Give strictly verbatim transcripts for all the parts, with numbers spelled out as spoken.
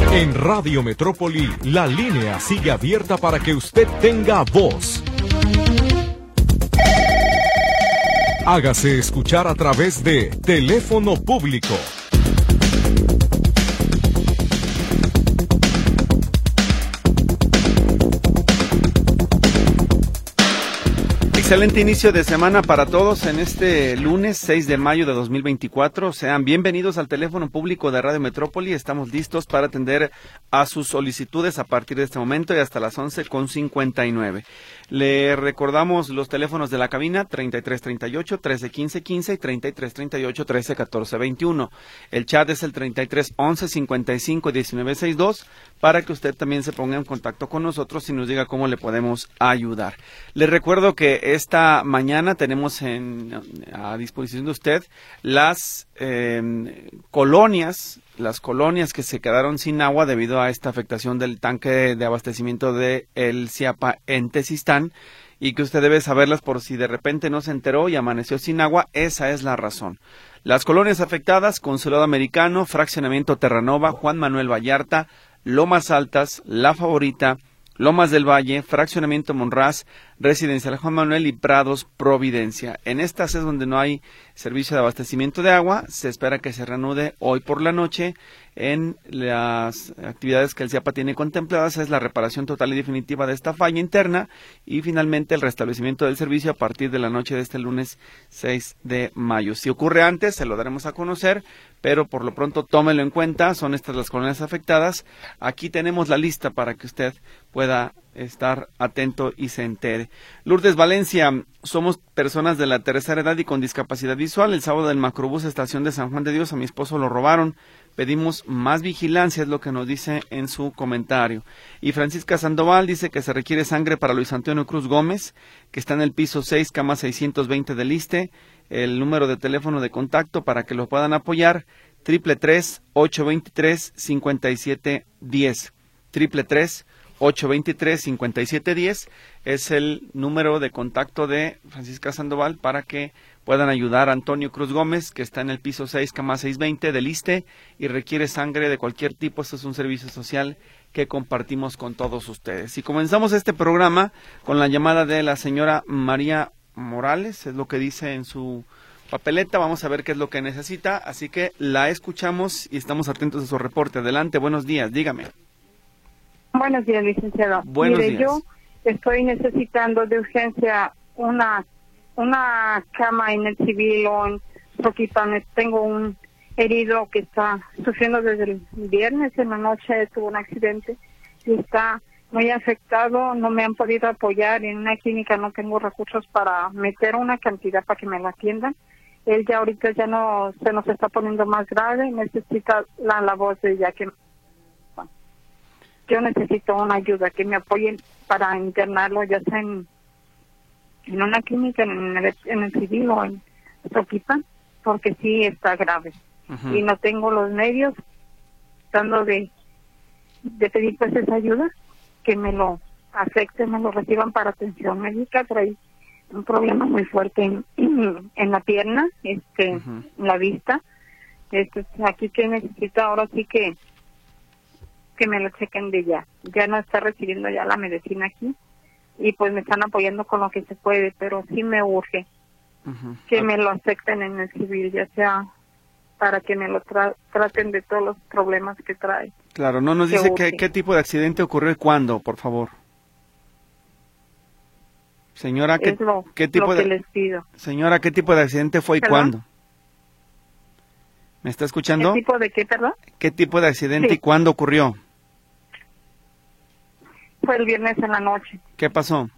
En Radio Metrópoli, la línea sigue abierta para que usted tenga voz. Hágase escuchar a través de teléfono público. Excelente inicio de semana para todos en este lunes seis de mayo de dos mil veinticuatro. Sean bienvenidos al teléfono público de Radio Metrópoli. Estamos listos para atender a sus solicitudes a partir de este momento y hasta las once con cincuenta y nueve. Le recordamos los teléfonos de la cabina treinta y tres treinta y ocho, trece quince quince y treinta y tres treinta y ocho, trece catorce veintiuno. El chat es el treinta y tres once cincuenta y cinco diecinueve sesenta y dos para que usted también se ponga en contacto con nosotros y nos diga cómo le podemos ayudar. Le recuerdo que esta mañana tenemos en, a disposición de usted las eh, colonias, las colonias que se quedaron sin agua debido a esta afectación del tanque de, de abastecimiento de el Ciapa en Tezistán, y que usted debe saberlas por si de repente no se enteró y amaneció sin agua. Esa es la razón. Las colonias afectadas: Consulado Americano, Fraccionamiento Terranova, Juan Manuel Vallarta, Lomas Altas, La Favorita, Lomas del Valle, Fraccionamiento Monraz, Residencial Juan Manuel y Prados Providencia. En estas es donde no hay servicio de abastecimiento de agua. Se espera que se reanude hoy por la noche. En las actividades que el Ciapa tiene contempladas es la reparación total y definitiva de esta falla interna y finalmente el restablecimiento del servicio a partir de la noche de este lunes seis de mayo. Si ocurre antes, se lo daremos a conocer, pero por lo pronto tómelo en cuenta. Son estas las colonias afectadas. Aquí tenemos la lista para que usted pueda estar atento y se entere. Lourdes Valencia: somos personas de la tercera edad y con discapacidad visual. El sábado del macrobús estación de San Juan de Dios a mi esposo lo robaron. Pedimos más vigilancia, es lo que nos dice en su comentario. Y Francisca Sandoval dice que se requiere sangre para Luis Antonio Cruz Gómez, que está en el piso seis, cama seiscientos veinte del ISSSTE. El número de teléfono de contacto para que lo puedan apoyar: triple tres, ocho veintitrés, cincuenta y siete diez. Triple tres, ocho veintitrés, cincuenta y siete diez es el número de contacto de Francisca Sandoval para que puedan ayudar a Antonio Cruz Gómez, que está en el piso seis, cama seiscientos veinte del ISSSTE y requiere sangre de cualquier tipo. Este es un servicio social que compartimos con todos ustedes. Y comenzamos este programa con la llamada de la señora María Morales, es lo que dice en su papeleta. Vamos a ver qué es lo que necesita, así que la escuchamos y estamos atentos a su reporte. Adelante, buenos días, dígame. Buenos días, licenciado. Buenos Mire, días. yo estoy necesitando de urgencia una una cama en el civil o en Soquipan. Tengo un herido que está sufriendo desde el viernes en la noche, tuvo un accidente y está muy afectado. No me han podido apoyar en una clínica, no tengo recursos para meter una cantidad para que me la atiendan. Él ya ahorita ya no se nos está poniendo más grave, necesita la, la voz de ella que yo necesito una ayuda, que me apoyen para internarlo, ya sea en, en una clínica, en el, en el civil o en Soquipan, porque sí está grave. Uh-huh. Y no tengo los medios, tratando de, de pedir pues esa ayuda, que me lo acepten, me lo reciban para atención médica. Trae un problema muy fuerte en, en, en la pierna, este, uh-huh. en la vista. Este, aquí que necesito ahora sí que que me lo chequen de ya. Ya no está recibiendo ya la medicina aquí y pues me están apoyando con lo que se puede, pero sí me urge uh-huh. que me lo acepten en el civil, ya sea para que me lo tra- traten de todos los problemas que trae. Claro, no nos dice qué, qué tipo de accidente ocurrió y cuándo, por favor. Señora, ¿qué, lo, ¿qué tipo lo que de les pido. Señora, ¿qué tipo de accidente fue y ¿Perdón? cuándo? ¿Me está escuchando? ¿Qué tipo de qué, perdón? ¿Qué tipo de accidente Sí. y cuándo ocurrió? Fue el viernes en la noche. ¿Qué pasó?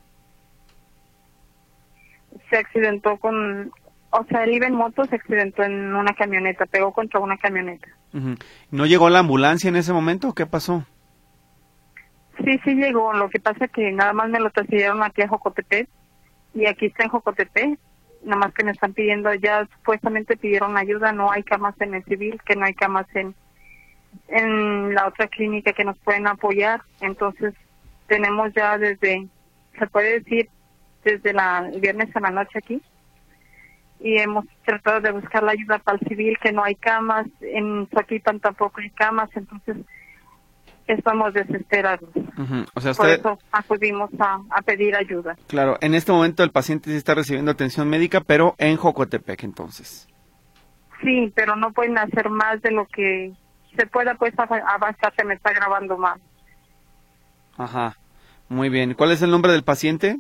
Se accidentó con, o sea, él iba en moto, se accidentó en una camioneta, pegó contra una camioneta. Uh-huh. ¿No llegó la ambulancia en ese momento o qué pasó? Sí, sí llegó, lo que pasa que nada más me lo transfirieron aquí a Jocotepec y aquí está en Jocotepec, nada más que me están pidiendo, ya supuestamente pidieron ayuda, no hay camas en el civil, que no hay camas en, en la otra clínica que nos pueden apoyar, entonces tenemos ya desde, se puede decir, desde la, el viernes a la noche aquí, y hemos tratado de buscar la ayuda para el civil, que no hay camas, en Soquipan tampoco hay camas, entonces estamos desesperados. Uh-huh. O sea, Por usted... eso acudimos a, a pedir ayuda. Claro, en este momento el paciente sí está recibiendo atención médica, pero en Jocotepec, entonces. Sí, pero no pueden hacer más de lo que se pueda, pues, avanzar. Se me está grabando más. Ajá, muy bien. ¿Cuál es el nombre del paciente?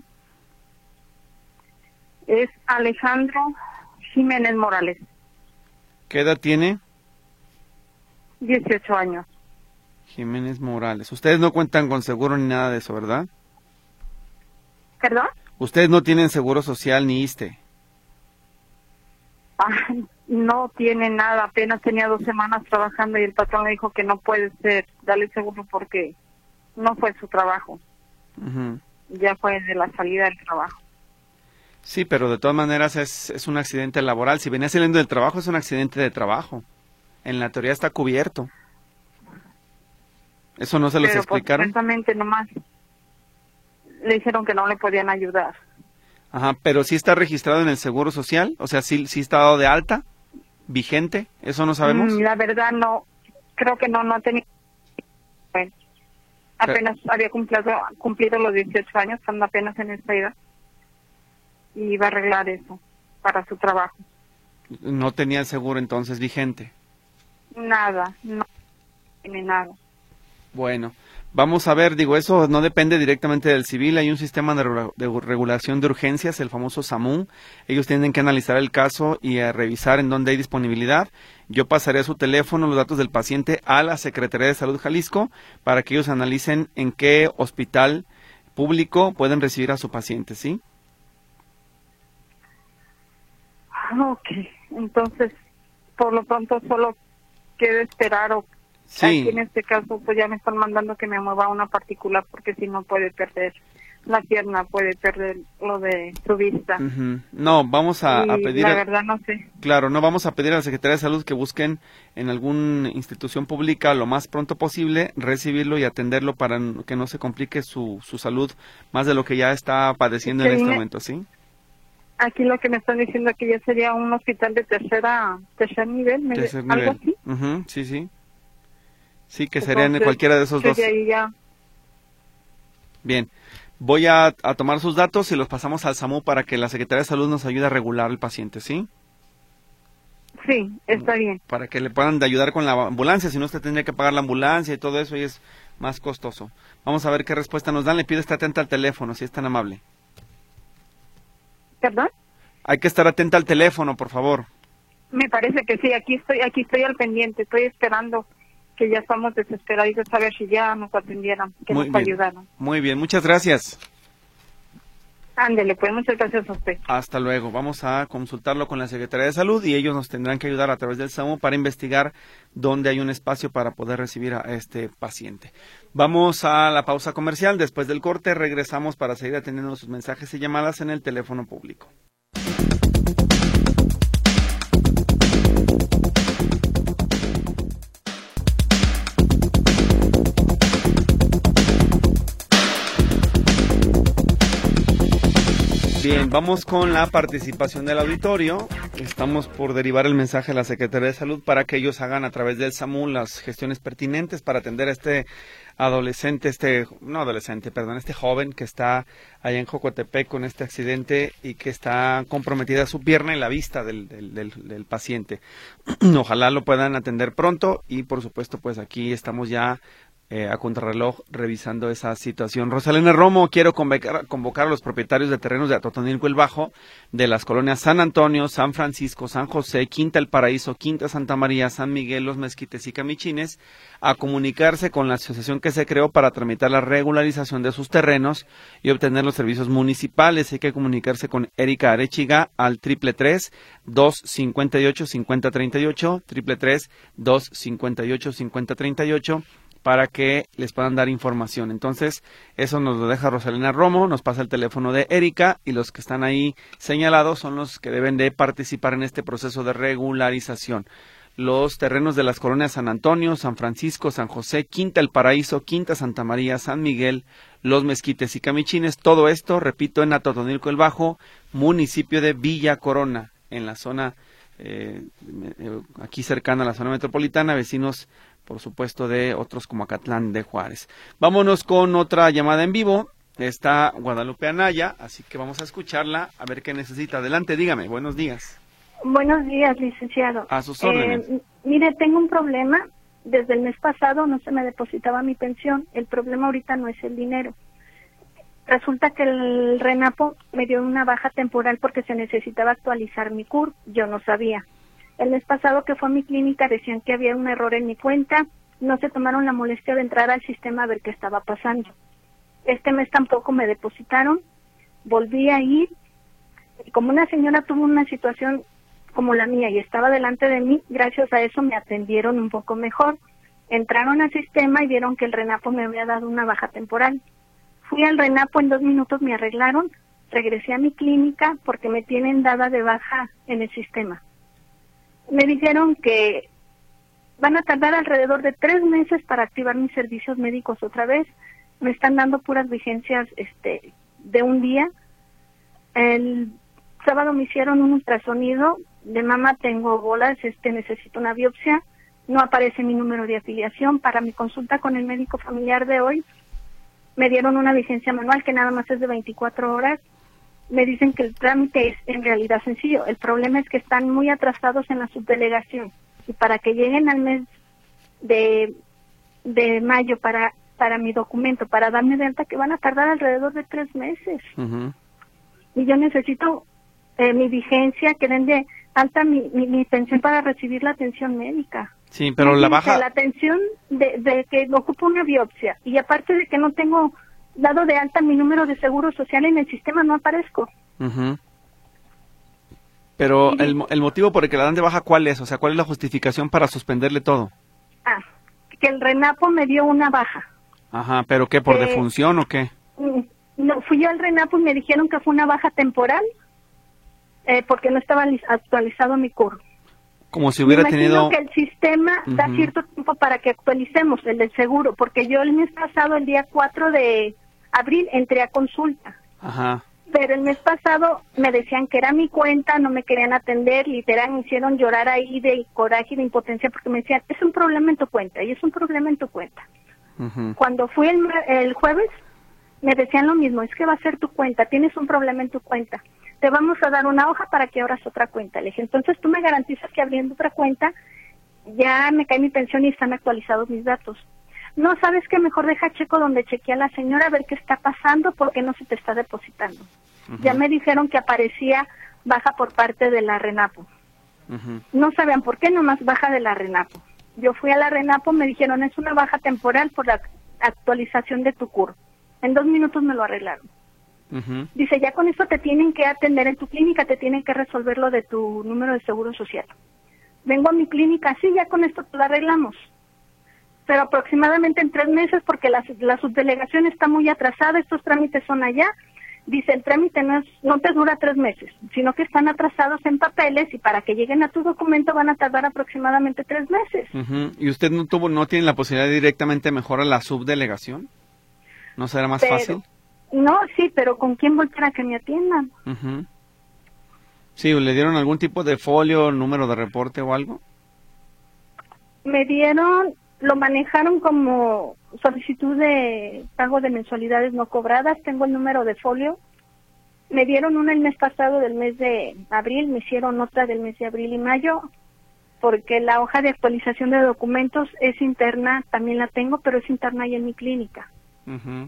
Es Alejandro Jiménez Morales. ¿Qué edad tiene? dieciocho años. Jiménez Morales. Ustedes no cuentan con seguro ni nada de eso, ¿verdad? ¿Perdón? Ustedes no tienen seguro social ni I S S S T E. Ah, no tiene nada, apenas tenía dos semanas trabajando y el patrón le dijo que no puede ser, darle seguro porque no fue su trabajo. Uh-huh. Ya fue de la salida del trabajo. Sí, pero de todas maneras es, es un accidente laboral. Si venía saliendo del trabajo, es un accidente de trabajo. En la teoría está cubierto. ¿Eso no se los Pero explicaron? Pero pues, nomás le dijeron que no le podían ayudar. Ajá, pero sí está registrado en el Seguro Social, o sea, sí, sí está dado de alta, vigente, ¿eso no sabemos? Mm, la verdad no, creo que no, no tenía. Bueno, apenas pero... había cumplido, cumplido los dieciocho años, estando apenas en esta edad, y iba a arreglar eso para su trabajo. No tenía el seguro entonces vigente. Nada, no tiene nada. Bueno, vamos a ver, digo, eso no depende directamente del civil, hay un sistema de, regula de regulación de urgencias, el famoso SAMU, ellos tienen que analizar el caso y a revisar en dónde hay disponibilidad. Yo pasaré su teléfono, los datos del paciente a la Secretaría de Salud Jalisco para que ellos analicen en qué hospital público pueden recibir a su paciente, ¿sí? Ok, entonces, por lo pronto solo queda esperar o sí. Aquí en este caso pues ya me están mandando que me mueva a una particular porque si no puede perder la pierna, puede perder lo de su vista. Uh-huh. No, vamos a, a pedir... La verdad no sé. Claro, no vamos a pedir a la Secretaría de Salud que busquen en alguna institución pública lo más pronto posible, recibirlo y atenderlo para que no se complique su, su salud más de lo que ya está padeciendo en este me... momento, ¿sí? Aquí lo que me están diciendo que ya sería un hospital de tercera tercer nivel, tercer algo nivel. así. Uh-huh. Sí, sí. Sí, que Entonces, serían cualquiera de esos dos. De ahí ya... Bien, voy a, a tomar sus datos y los pasamos al SAMU para que la Secretaría de Salud nos ayude a regular al paciente, ¿sí? Sí, está bien. Para que le puedan ayudar con la ambulancia, si no usted tendría que pagar la ambulancia y todo eso y es más costoso. Vamos a ver qué respuesta nos dan. Le pido estar atenta al teléfono, si es tan amable. ¿Perdón? Hay que estar atenta al teléfono, por favor. Me parece que sí, aquí estoy, aquí estoy al pendiente, estoy esperando que ya estamos desesperados a ver si ya nos atendieran, que Muy nos bien. ayudaran. Muy bien, muchas gracias. Ándele, pues muchas gracias a usted. Hasta luego. Vamos a consultarlo con la Secretaría de Salud y ellos nos tendrán que ayudar a través del SAMU para investigar dónde hay un espacio para poder recibir a este paciente. Vamos a la pausa comercial. Después del corte regresamos para seguir atendiendo sus mensajes y llamadas en el teléfono público. Bien, vamos con la participación del auditorio. Estamos por derivar el mensaje a la Secretaría de Salud para que ellos hagan a través del SAMU las gestiones pertinentes para atender a este adolescente, este, no adolescente, perdón, este joven que está allá en Jocotepec con este accidente y que está comprometida su pierna y la vista del, del, del, del paciente. Ojalá lo puedan atender pronto y por supuesto pues aquí estamos ya Eh, a contrarreloj revisando esa situación. Rosalena Romo, quiero convocar, convocar a los propietarios de terrenos de Atotonilco el Bajo, de las colonias San Antonio, San Francisco, San José, Quinta El Paraíso, Quinta Santa María, San Miguel, Los Mezquites y Camichines, a comunicarse con la asociación que se creó para tramitar la regularización de sus terrenos y obtener los servicios municipales. Hay que comunicarse con Erika Arechiga al triple tres, dos cincuenta y ocho, cincuenta treinta y ocho, triple tres, dos cincuenta y ocho, cincuenta treinta y ocho, para que les puedan dar información. Entonces, eso nos lo deja Rosalena Romo, nos pasa el teléfono de Erika y los que están ahí señalados son los que deben de participar en este proceso de regularización. Los terrenos de las colonias San Antonio, San Francisco, San José, Quinta El Paraíso, Quinta Santa María, San Miguel, Los Mezquites y Camichines, todo esto, repito, en Atotonilco el Bajo, municipio de Villa Corona, en la zona, eh, aquí cercana a la zona metropolitana, vecinos por supuesto, de otros como Acatlán de Juárez. Vámonos con otra llamada en vivo. Está Guadalupe Anaya, así que vamos a escucharla, a ver qué necesita. Adelante, dígame, buenos días. Buenos días, licenciado. A sus órdenes. Eh, mire, tengo un problema. Desde el mes pasado no se me depositaba mi pensión. El problema ahorita no es el dinero. Resulta que el RENAPO me dio una baja temporal porque se necesitaba actualizar mi C U R. Yo no sabía. El mes pasado que fue a mi clínica decían que había un error en mi cuenta. No se tomaron la molestia de entrar al sistema a ver qué estaba pasando. Este mes tampoco me depositaron. Volví a ir. Y como una señora tuvo una situación como la mía y estaba delante de mí, gracias a eso me atendieron un poco mejor. Entraron al sistema y vieron que el RENAPO me había dado una baja temporal. Fui al RENAPO, en dos minutos me arreglaron, regresé a mi clínica porque me tienen dada de baja en el sistema. Me dijeron que van a tardar alrededor de tres meses para activar mis servicios médicos otra vez. Me están dando puras vigencias este, de un día. El sábado me hicieron un ultrasonido de mama, tengo bolas, este necesito una biopsia. No aparece mi número de afiliación. Para mi consulta con el médico familiar de hoy, me dieron una vigencia manual que nada más es de veinticuatro horas. Me dicen que el trámite es en realidad sencillo. El problema es que están muy atrasados en la subdelegación. Y para que lleguen al mes de, de mayo para, para mi documento, para darme de alta, que van a tardar alrededor de tres meses. Uh-huh. Y yo necesito eh, mi vigencia, que den de alta mi, mi, mi pensión para recibir la atención médica. Sí, pero la baja... La atención de, de que ocupo una biopsia, y aparte de que no tengo dado de alta mi número de seguro social en el sistema, no aparezco. Uh-huh. Pero el, el motivo por el que la dan de baja, ¿cuál es? O sea, ¿cuál es la justificación para suspenderle todo? Ah, que el RENAPO me dio una baja. Ajá, ¿pero qué, por eh, defunción o qué? No, fui yo al RENAPO y me dijeron que fue una baja temporal, eh, porque no estaba actualizado mi C U R. Como si hubiera me imagino tenido... que el sistema uh-huh. da cierto tiempo para que actualicemos el del seguro, porque yo el mes pasado, el día cuatro de abril, entré a consulta. Ajá. Pero el mes pasado me decían que era mi cuenta, no me querían atender, literal me hicieron llorar ahí de coraje y de impotencia porque me decían, es un problema en tu cuenta, y es un problema en tu cuenta. Uh-huh. Cuando fui el, el jueves, me decían lo mismo, es que va a ser tu cuenta, tienes un problema en tu cuenta. Te vamos a dar una hoja para que abras otra cuenta. Le dije, entonces tú me garantizas que abriendo otra cuenta ya me cae mi pensión y están actualizados mis datos. No, ¿sabes qué? Mejor deja checo donde chequea a la señora a ver qué está pasando, porque no se te está depositando. Uh-huh. Ya me dijeron que aparecía baja por parte de la RENAPO. Uh-huh. No sabían por qué, nomás baja de la RENAPO. Yo fui a la RENAPO, me dijeron, es una baja temporal por la actualización de tu C U R. En dos minutos me lo arreglaron. Uh-huh. Dice, ya con esto te tienen que atender en tu clínica, te tienen que resolver lo de tu número de seguro social. Vengo a mi clínica, sí, ya con esto te lo arreglamos. Pero aproximadamente en tres meses, porque la, la subdelegación está muy atrasada, estos trámites son allá. Dice, el trámite no, es, no te dura tres meses, sino que están atrasados en papeles y para que lleguen a tu documento van a tardar aproximadamente tres meses. Uh-huh. ¿Y usted no tuvo, no tiene la posibilidad de directamente mejorar la subdelegación? ¿No será más pero, fácil? No, sí, pero ¿con quién voy para que me atiendan? Uh-huh. Sí, ¿le dieron algún tipo de folio, número de reporte o algo? Me dieron, lo manejaron como solicitud de pago de mensualidades no cobradas, tengo el número de folio. Me dieron una el mes pasado del mes de abril, me hicieron otra del mes de abril y mayo, porque la hoja de actualización de documentos es interna, también la tengo, pero es interna ahí en mi clínica. Uh-huh.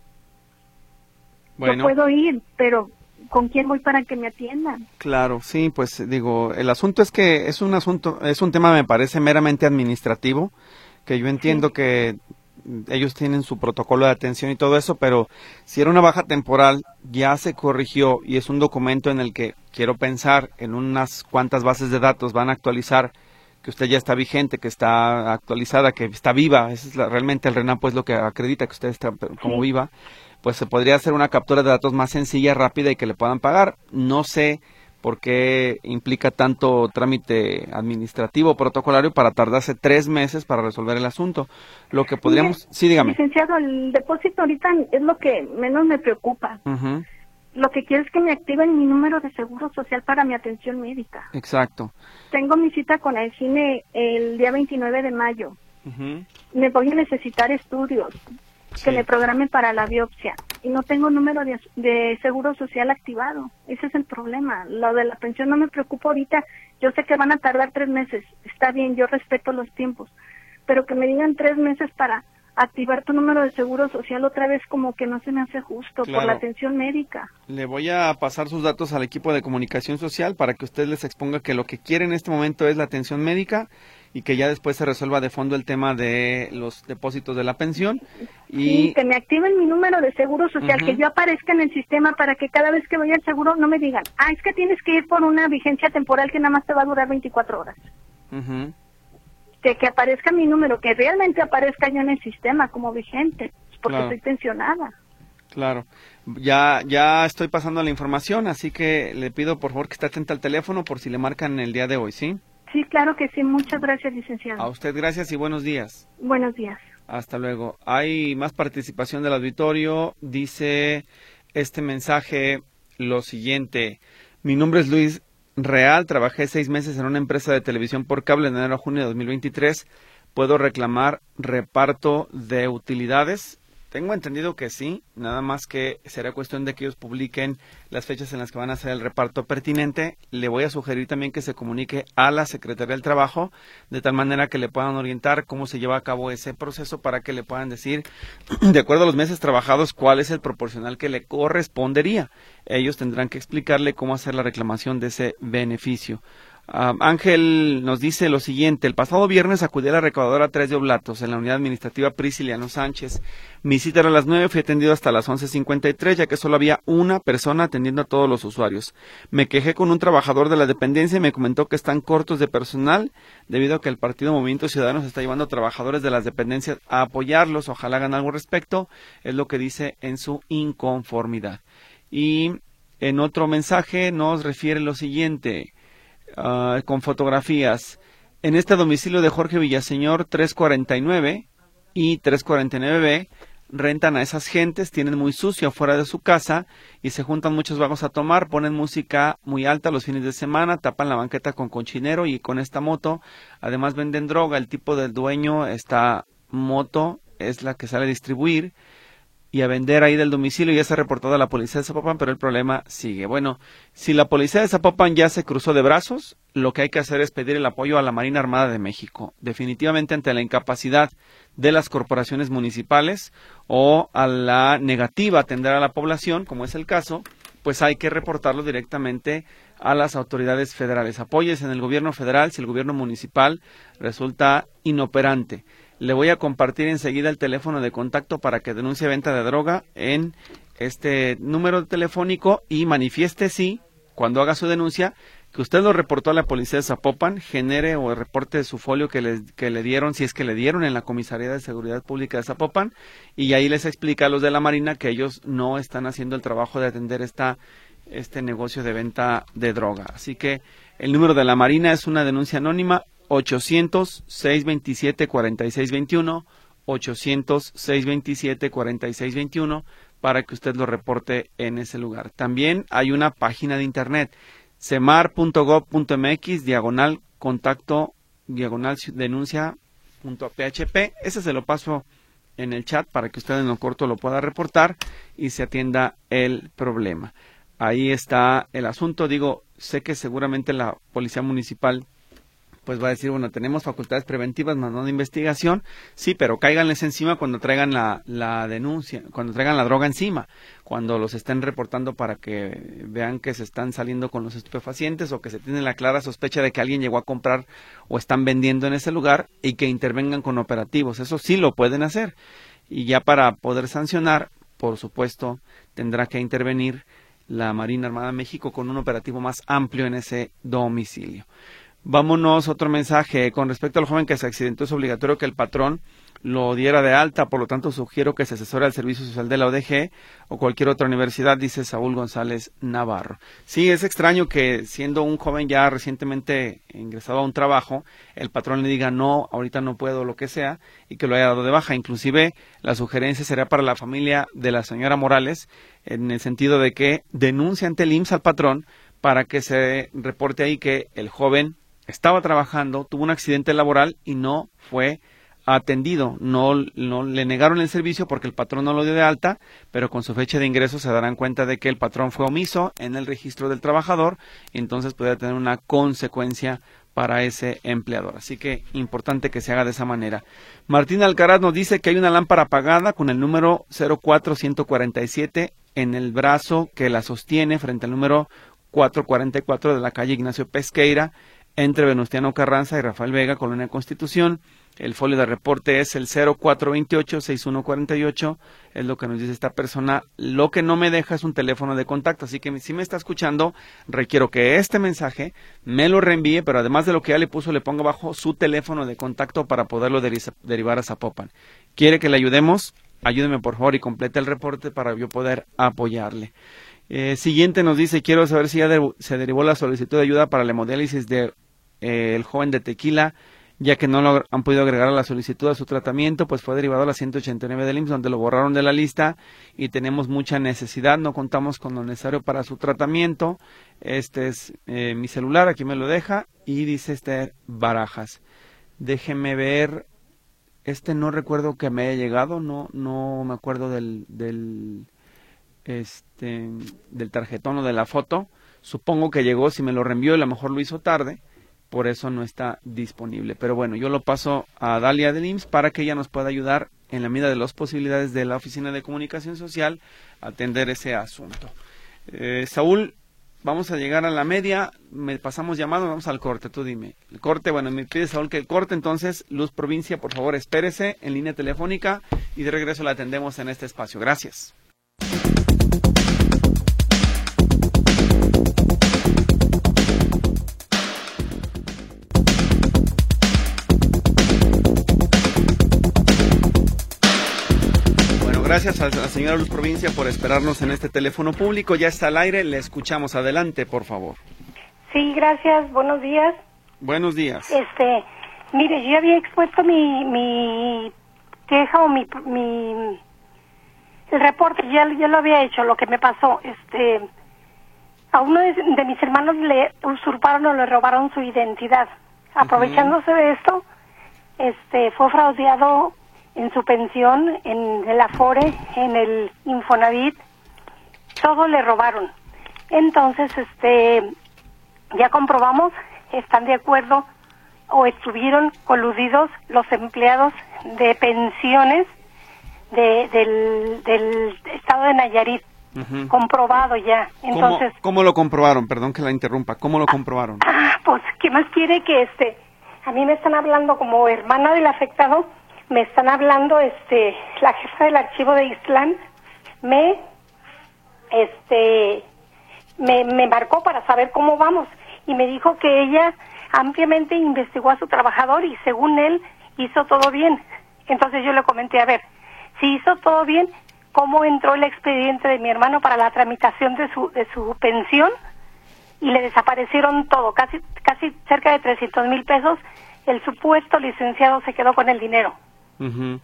Bueno. No puedo ir, pero ¿con quién voy para que me atiendan? Claro, sí, pues digo, el asunto es que es un asunto, es un tema, me parece, meramente administrativo, que yo entiendo sí. que ellos tienen su protocolo de atención y todo eso, pero si era una baja temporal, ya se corrigió y es un documento en el que quiero pensar en unas cuantas bases de datos van a actualizar que usted ya está vigente, que está actualizada, que está viva. Eso es la, realmente el RENAPO es lo que acredita que usted está como sí. viva. Pues se podría hacer una captura de datos más sencilla, rápida y que le puedan pagar. No sé por qué implica tanto trámite administrativo, protocolario, para tardarse tres meses para resolver el asunto. Lo que podríamos... Sí, sí dígame. Licenciado, el depósito ahorita es lo que menos me preocupa. Uh-huh. Lo que quiero es que me activen mi número de seguro social para mi atención médica. Exacto. Tengo mi cita con el cine el día veintinueve de mayo. Uh-huh. Me voy a necesitar estudios, sí. que me programen para la biopsia. Y no tengo número de, de seguro social activado. Ese es el problema. Lo de la pensión no me preocupa ahorita. Yo sé que van a tardar tres meses. Está bien, yo respeto los tiempos. Pero que me digan tres meses para activar tu número de seguro social otra vez, como que no se me hace justo, claro, por la atención médica. Le voy a pasar sus datos al equipo de comunicación social para que usted les exponga que lo que quiere en este momento es la atención médica y que ya después se resuelva de fondo el tema de los depósitos de la pensión. Y sí, que me activen mi número de seguro social, uh-huh. que yo aparezca en el sistema para que cada vez que vaya al seguro no me digan, ah, es que tienes que ir por una vigencia temporal que nada más te va a durar veinticuatro horas. Uh-huh. Que, que aparezca mi número, que realmente aparezca yo en el sistema como vigente, porque claro. estoy pensionada. Claro, ya ya estoy pasando la información, así que le pido por favor que esté atenta al teléfono por si le marcan el día de hoy, ¿sí? Sí, claro que sí, muchas gracias, licenciado. A usted gracias y buenos días. Buenos días. Hasta luego. Hay más participación del auditorio, dice este mensaje lo siguiente: mi nombre es Luis Real, trabajé seis meses en una empresa de televisión por cable de enero a junio de dos mil veintitrés. ¿Puedo reclamar reparto de utilidades? Tengo entendido que sí, nada más que será cuestión de que ellos publiquen las fechas en las que van a hacer el reparto pertinente. Le voy a sugerir también que se comunique a la Secretaría del Trabajo, de tal manera que le puedan orientar cómo se lleva a cabo ese proceso para que le puedan decir, de acuerdo a los meses trabajados, cuál es el proporcional que le correspondería. Ellos tendrán que explicarle cómo hacer la reclamación de ese beneficio. Uh, Ángel nos dice lo siguiente: el pasado viernes acudí a la recaudadora tres de Oblatos, en la unidad administrativa Prisciliano Sánchez. Mi cita era a las nueve, fui atendido hasta las once cincuenta y tres, ya que solo había una persona atendiendo a todos los usuarios. Me quejé con un trabajador de la dependencia y me comentó que están cortos de personal, debido a que el Partido Movimiento Ciudadano se está llevando a trabajadores de las dependencias a apoyarlos. Ojalá hagan algo al respecto, es lo que dice en su inconformidad. Y en otro mensaje nos refiere lo siguiente: Uh, con fotografías. En este domicilio de Jorge Villaseñor trescientos cuarenta y nueve y trescientos cuarenta y nueve B rentan a esas gentes, tienen muy sucio afuera de su casa y se juntan muchos vagos a tomar, ponen música muy alta los fines de semana, tapan la banqueta con cochinero y con esta moto. Además venden droga. El tipo del dueño, esta moto es la que sale a distribuir y a vender ahí del domicilio. Ya se ha reportado a la policía de Zapopan, pero el problema sigue. Bueno, si la policía de Zapopan ya se cruzó de brazos, lo que hay que hacer es pedir el apoyo a la Marina Armada de México. Definitivamente, ante la incapacidad de las corporaciones municipales o a la negativa a atender a la población, como es el caso, pues hay que reportarlo directamente a las autoridades federales. Apóyese en el gobierno federal si el gobierno municipal resulta inoperante. Le voy a compartir enseguida el teléfono de contacto para que denuncie venta de droga en este número telefónico y manifieste, sí, cuando haga su denuncia, que usted lo reportó a la policía de Zapopan, genere o reporte su folio que le, que le dieron, si es que le dieron en la Comisaría de Seguridad Pública de Zapopan, y ahí les explica a los de la Marina que ellos no están haciendo el trabajo de atender esta, este negocio de venta de droga. Así que el número de la Marina es una denuncia anónima: ochocientos, seiscientos veintisiete, cuarenta y seis veintiuno, ochocientos, seiscientos veintisiete, cuarenta y seis veintiuno, para que usted lo reporte en ese lugar. También hay una página de internet, semar punto gob punto mx, diagonal contacto, diagonal denuncia punto php. Ese se lo paso en el chat para que usted en lo corto lo pueda reportar y se atienda el problema. Ahí está el asunto. Digo, sé que seguramente la policía municipal pues va a decir, bueno, tenemos facultades preventivas, más no de investigación. Sí, pero cáiganles encima cuando traigan la, la denuncia, cuando traigan la droga encima, cuando los estén reportando para que vean que se están saliendo con los estupefacientes o que se tiene la clara sospecha de que alguien llegó a comprar o están vendiendo en ese lugar, y que intervengan con operativos. Eso sí lo pueden hacer. Y ya para poder sancionar, por supuesto, tendrá que intervenir la Marina Armada de México con un operativo más amplio en ese domicilio. Vámonos, otro mensaje. Con respecto al joven que se accidentó, es obligatorio que el patrón lo diera de alta, por lo tanto sugiero que se asesore al Servicio Social de la O D G o cualquier otra universidad, dice Saúl González Navarro. Sí, es extraño que siendo un joven ya recientemente ingresado a un trabajo, el patrón le diga no, ahorita no puedo, lo que sea, y que lo haya dado de baja. Inclusive la sugerencia sería para la familia de la señora Morales, en el sentido de que denuncie ante el I M S S al patrón para que se reporte ahí que el joven estaba trabajando, tuvo un accidente laboral y no fue atendido, no, no le negaron el servicio porque el patrón no lo dio de alta, pero con su fecha de ingreso se darán cuenta de que el patrón fue omiso en el registro del trabajador, y entonces puede tener una consecuencia para ese empleador. Así que importante que se haga de esa manera. Martín Alcaraz nos dice que hay una lámpara apagada con el número cero cuatro uno cuatro siete en el brazo que la sostiene frente al número cuatrocientos cuarenta y cuatro de la calle Ignacio Pesqueira, entre Venustiano Carranza y Rafael Vega, Colonia Constitución. El folio de reporte es el cero cuatro veintiocho sesenta y uno cuarenta y ocho, es lo que nos dice esta persona. Lo que no me deja es un teléfono de contacto, así que si me está escuchando, requiero que este mensaje me lo reenvíe, pero además de lo que ya le puso, le ponga abajo su teléfono de contacto para poderlo deri- derivar a Zapopan. ¿Quiere que le ayudemos? Ayúdeme por favor y complete el reporte para yo poder apoyarle. Eh, siguiente nos dice, quiero saber si ya de- se derivó la solicitud de ayuda para la hemodiálisis de eh, el joven de Tequila, ya que no lo han podido agregar a la solicitud a su tratamiento, pues fue derivado a la ciento ochenta y nueve del I M S S, donde lo borraron de la lista y tenemos mucha necesidad, no contamos con lo necesario para su tratamiento. Este es eh, mi celular, aquí me lo deja, y dice este Barajas. Déjeme ver, este no recuerdo que me haya llegado, no no me acuerdo del, del, este, del tarjetón o de la foto. Supongo que llegó, si me lo reenvió, a lo mejor lo hizo tarde, por eso no está disponible. Pero bueno, yo lo paso a Dalia del I M S S para que ella nos pueda ayudar en la medida de las posibilidades de la Oficina de Comunicación Social a atender ese asunto. Eh, Saúl, vamos a llegar a la media, me pasamos llamado, vamos al corte, tú dime. El corte, bueno, me pide Saúl que el corte, entonces, Luz Provincia, por favor, espérese en línea telefónica y de regreso la atendemos en este espacio. Gracias. Gracias a la señora Luz Provincia por esperarnos en este teléfono público. Ya está al aire, le escuchamos. Adelante, por favor. Sí, gracias. Buenos días. Buenos días. Este, mire, yo había expuesto mi, mi queja o mi, mi, el reporte, ya, ya lo había hecho, lo que me pasó. Este, a uno de, de mis hermanos le usurparon o le robaron su identidad. Aprovechándose uh-huh. de esto, este, fue fraudeado en su pensión, en el Afore, en el Infonavit, todo le robaron. Entonces, este, ya comprobamos, están de acuerdo o estuvieron coludidos los empleados de pensiones de, del, del estado de Nayarit, uh-huh. comprobado ya. Entonces, ¿Cómo, ¿Cómo lo comprobaron? Perdón que la interrumpa. ¿Cómo lo comprobaron? Ah, pues, ¿qué más quiere que este? A mí me están hablando como hermana del afectado. Me están hablando, este, la jefa del archivo de Ixtlán me, este, me, me marcó para saber cómo vamos y me dijo que ella ampliamente investigó a su trabajador y según él hizo todo bien. Entonces yo le comenté, a ver, si hizo todo bien, ¿cómo entró el expediente de mi hermano para la tramitación de su, de su pensión? Y le desaparecieron todo, casi, casi cerca de trescientos mil pesos. El supuesto licenciado se quedó con el dinero. Uh-huh.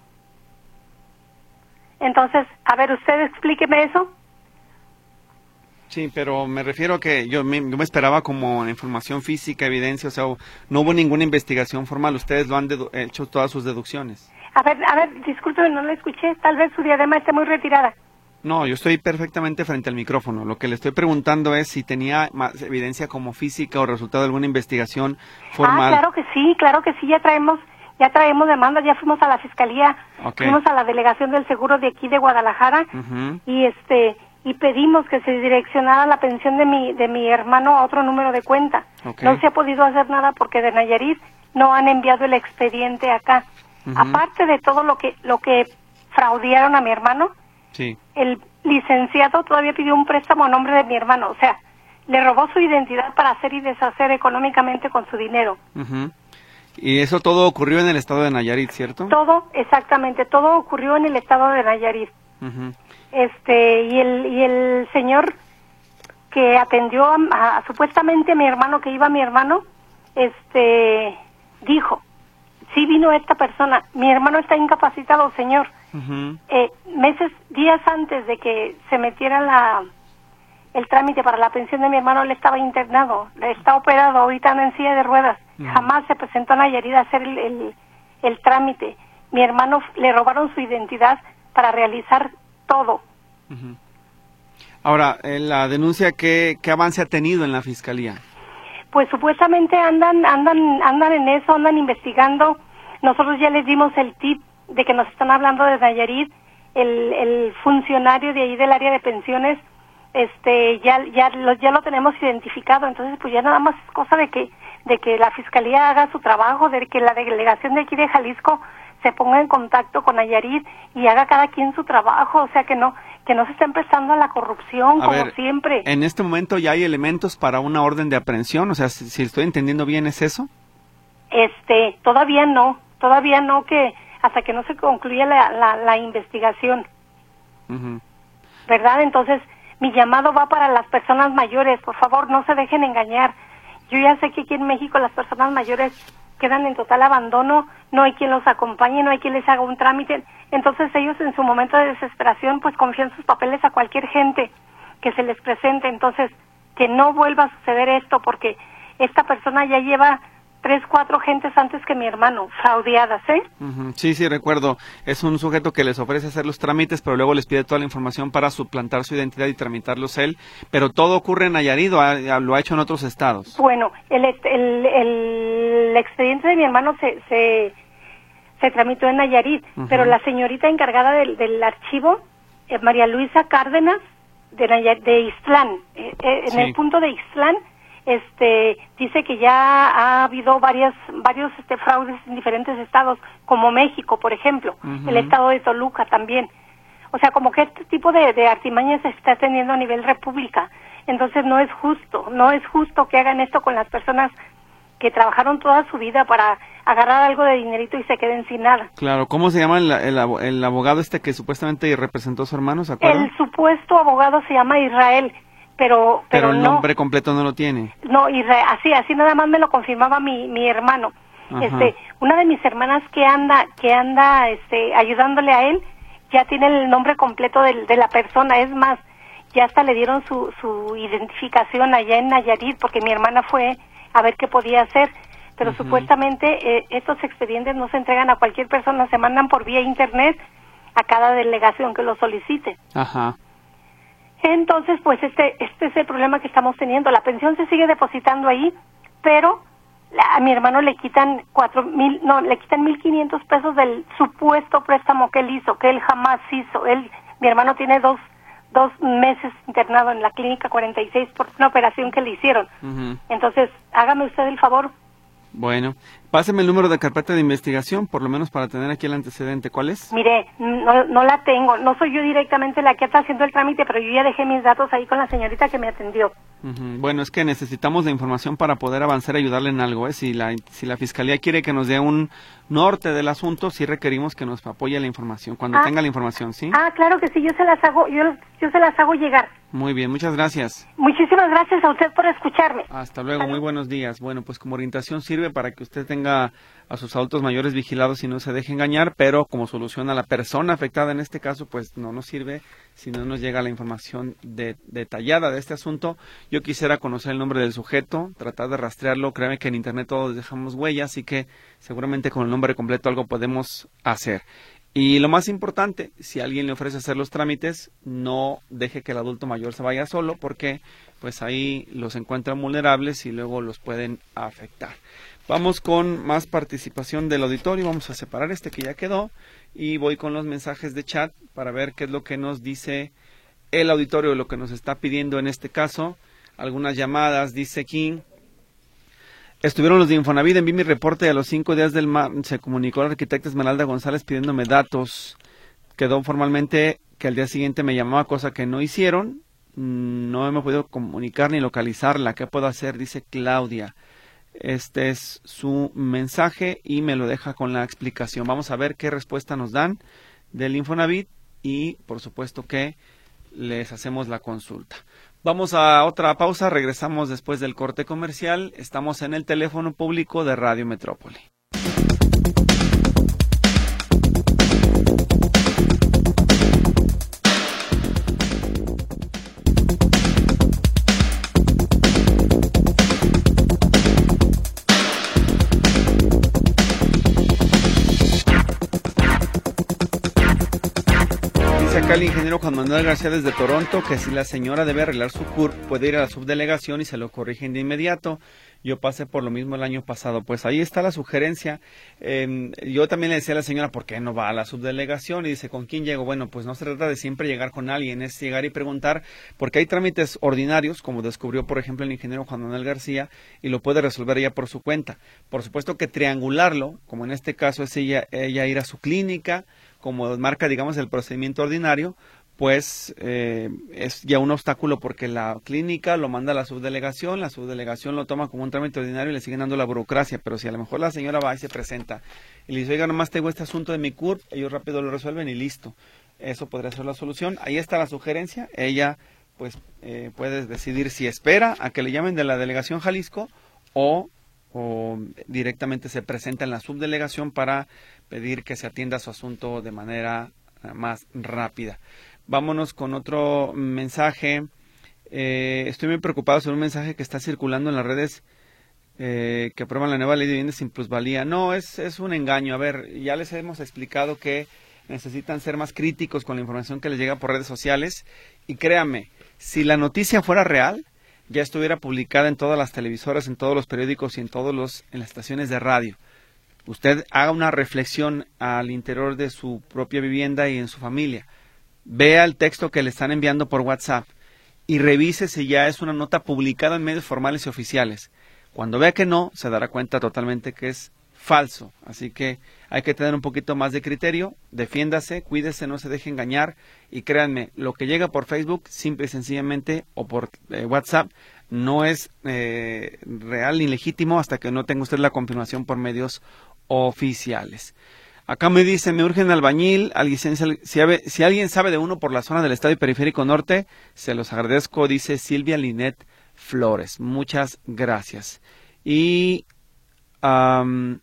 Entonces, a ver, usted explíqueme eso. Sí, pero me refiero a que yo me, yo me esperaba como información física, evidencia, o sea, no hubo ninguna investigación formal, ustedes lo han dedu- hecho todas sus deducciones. A ver, a ver, disculpe, no la escuché, tal vez su diadema esté muy retirada. No, yo estoy perfectamente frente al micrófono, lo que le estoy preguntando es si tenía más evidencia como física o resultado de alguna investigación formal. Ah, claro que sí, claro que sí, ya traemos... Ya traemos demandas, ya fuimos a la fiscalía, okay. fuimos a la delegación del seguro de aquí de Guadalajara uh-huh. y este y pedimos que se direccionara la pensión de mi de mi hermano a otro número de cuenta. Okay. No se ha podido hacer nada porque de Nayarit no han enviado el expediente acá. Uh-huh. Aparte de todo lo que lo que fraudearon a mi hermano, sí. el licenciado todavía pidió un préstamo a nombre de mi hermano, o sea, le robó su identidad para hacer y deshacer económicamente con su dinero. Uh-huh. Y eso todo ocurrió en el estado de Nayarit, ¿cierto? Todo, exactamente, todo ocurrió en el estado de Nayarit. Uh-huh. Este, y el y el señor que atendió a, a, supuestamente a mi hermano, que iba a mi hermano, este, dijo, sí vino esta persona, mi hermano está incapacitado, señor. Uh-huh. Eh, meses, días antes de que se metiera la el trámite para la pensión de mi hermano, él estaba internado, está operado, ahorita anda en silla de ruedas. Uh-huh. Jamás se presentó a Nayarit a hacer el, el, el trámite. Mi hermano le robaron su identidad para realizar todo. Uh-huh. Ahora, eh, la denuncia, ¿qué, ¿qué avance ha tenido en la fiscalía? Pues supuestamente andan, andan, andan en eso, andan investigando. Nosotros ya les dimos el tip de que nos están hablando de Nayarit. El, el funcionario de ahí del área de pensiones, este, ya, ya lo, ya lo tenemos identificado. Entonces, pues ya nada más es cosa de que, de que la fiscalía haga su trabajo, de que la delegación de aquí de Jalisco se ponga en contacto con Nayarit y haga cada quien su trabajo, o sea que no, que no se estén prestando a la corrupción, a como ver, siempre. En este momento ya hay elementos para una orden de aprehensión, o sea, si, si estoy entendiendo bien, ¿es eso? Este, todavía no, todavía no, que hasta que no se concluya la, la, la investigación. Uh-huh. ¿Verdad? Entonces, mi llamado va para las personas mayores, por favor, no se dejen engañar. Yo ya sé que aquí en México las personas mayores quedan en total abandono, no hay quien los acompañe, no hay quien les haga un trámite. Entonces ellos en su momento de desesperación pues confían sus papeles a cualquier gente que se les presente. Entonces, que no vuelva a suceder esto, porque esta persona ya lleva tres, cuatro gentes antes que mi hermano, fraudeadas, ¿eh? Uh-huh. Sí, sí, recuerdo. Es un sujeto que les ofrece hacer los trámites, pero luego les pide toda la información para suplantar su identidad y tramitarlos él. Pero todo ocurre en Nayarit, lo ha hecho en otros estados. Bueno, el, el, el expediente de mi hermano se, se, se tramitó en Nayarit, uh-huh. pero la señorita encargada del, del archivo, eh, María Luisa Cárdenas, de, Nayarit, de Ixtlán, eh, eh, en sí. el punto de Ixtlán, este dice que ya ha habido varias varios este fraudes en diferentes estados, como México, por ejemplo, uh-huh. el estado de Toluca también. O sea, como que este tipo de, de artimañas se está teniendo a nivel república. Entonces no es justo, no es justo que hagan esto con las personas que trabajaron toda su vida para agarrar algo de dinerito y se queden sin nada. Claro, ¿cómo se llama el, el, el abogado este que supuestamente representó a su hermano, se acuerdan? El supuesto abogado se llama Israel. Pero, pero, pero el no, nombre completo no lo tiene. No, y re, así, así nada más me lo confirmaba mi, mi hermano. Ajá. Este, una de mis hermanas que anda, que anda, este, ayudándole a él, ya tiene el nombre completo de, de la persona. Es más, ya hasta le dieron su, su identificación allá en Nayarit, porque mi hermana fue a ver qué podía hacer. Pero uh-huh. supuestamente eh, estos expedientes no se entregan a cualquier persona, se mandan por vía internet a cada delegación que lo solicite. Ajá. Entonces, pues este este es el problema que estamos teniendo. La pensión se sigue depositando ahí, pero la, a mi hermano le quitan cuatro mil, no, le quitan mil quinientos pesos del supuesto préstamo que él hizo, que él jamás hizo. Él, mi hermano tiene dos dos meses internado en la clínica cuarenta y seis por una operación que le hicieron. Uh-huh. Entonces, hágame usted el favor. Bueno, páseme el número de carpeta de investigación, por lo menos para tener aquí el antecedente. ¿Cuál es? Mire, no, no la tengo. No soy yo directamente la que está haciendo el trámite, pero yo ya dejé mis datos ahí con la señorita que me atendió. Uh-huh. Bueno, es que necesitamos la información para poder avanzar y ayudarle en algo. ¿eh? Si la si la Fiscalía quiere que nos dé un norte del asunto, sí requerimos que nos apoye la información, cuando ah, tenga la información, ¿sí? Ah, claro que sí, yo se las hago, yo, yo se las hago llegar. Muy bien, muchas gracias. Muchísimas gracias a usted por escucharme. Hasta luego, muy buenos días. Bueno, pues como orientación sirve para que usted tenga a sus adultos mayores vigilados y no se deje engañar, pero como solución a la persona afectada en este caso, pues no nos sirve si no nos llega la información de, detallada de este asunto. Yo quisiera conocer el nombre del sujeto, tratar de rastrearlo. Créame que en internet todos dejamos huellas, así que seguramente con el nombre completo algo podemos hacer. Y lo más importante, si alguien le ofrece hacer los trámites, no deje que el adulto mayor se vaya solo, porque pues ahí los encuentran vulnerables y luego los pueden afectar. Vamos con más participación del auditorio, vamos a separar este que ya quedó y voy con los mensajes de chat para ver qué es lo que nos dice el auditorio, lo que nos está pidiendo en este caso. Algunas llamadas, dice aquí. Estuvieron los de Infonavit, envié mi reporte y a los cinco días del mar se comunicó la arquitecta Esmeralda González pidiéndome datos. Quedó formalmente que al día siguiente me llamaba, cosa que no hicieron. No me he podido comunicar ni localizarla. ¿Qué puedo hacer? Dice Claudia. Este es su mensaje y me lo deja con la explicación. Vamos a ver qué respuesta nos dan del Infonavit y por supuesto que les hacemos la consulta. Vamos a otra pausa, regresamos después del corte comercial. Estamos en el teléfono público de Radio Metrópoli. dice acá el ingeniero Juan Manuel García desde Toronto que si la señora debe arreglar su C U R P, puede ir a la subdelegación y se lo corrigen de inmediato. Yo pasé por lo mismo el año pasado. Pues ahí está la sugerencia. Eh, yo también le decía a la señora, ¿por qué no va a la subdelegación? Y dice, ¿con quién llego? Bueno, pues no se trata de siempre llegar con alguien, es llegar y preguntar, porque hay trámites ordinarios, como descubrió, por ejemplo, el ingeniero Juan Manuel García, y lo puede resolver ella por su cuenta. Por supuesto que triangularlo, como en este caso es ella, ella ir a su clínica, como marca, digamos, el procedimiento ordinario, pues eh, es ya un obstáculo porque la clínica lo manda a la subdelegación, la subdelegación lo toma como un trámite ordinario y le siguen dando la burocracia, pero si a lo mejor la señora va y se presenta y le dice, oiga, nomás tengo este asunto de mi C U R P, ellos rápido lo resuelven y listo, eso podría ser la solución. Ahí está la sugerencia, ella pues eh, puede decidir si espera a que le llamen de la delegación Jalisco o, o directamente se presenta en la subdelegación para pedir que se atienda su asunto de manera uh, más rápida. Vámonos con otro mensaje. Eh, estoy muy preocupado sobre un mensaje que está circulando en las redes eh, que aprueban la nueva ley de vivienda sin plusvalía. No, es, es un engaño. A ver, ya les hemos explicado que necesitan ser más críticos con la información que les llega por redes sociales. Y créanme, si la noticia fuera real, ya estuviera publicada en todas las televisoras, en todos los periódicos y en todos los en las estaciones de radio. Usted haga una reflexión al interior de su propia vivienda y en su familia. Vea el texto que le están enviando por WhatsApp y revise si ya es una nota publicada en medios formales y oficiales. Cuando vea que no, se dará cuenta totalmente que es falso. Así que hay que tener un poquito más de criterio, defiéndase, cuídese, no se deje engañar y créanme, lo que llega por Facebook, simple y sencillamente, o por eh, WhatsApp, no es eh, real ni legítimo hasta que no tenga usted la confirmación por medios oficiales. Acá me dice, me urge un albañil, alguien, si, si alguien sabe de uno por la zona del Estadio Periférico Norte, se los agradezco, dice Silvia Linet Flores. Muchas gracias. Y, um,